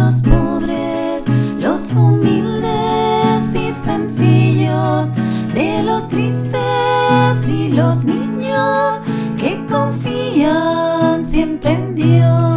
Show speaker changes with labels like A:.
A: los pobres, los humildes y sencillos, de los tristes y los niños que confían siempre en Dios.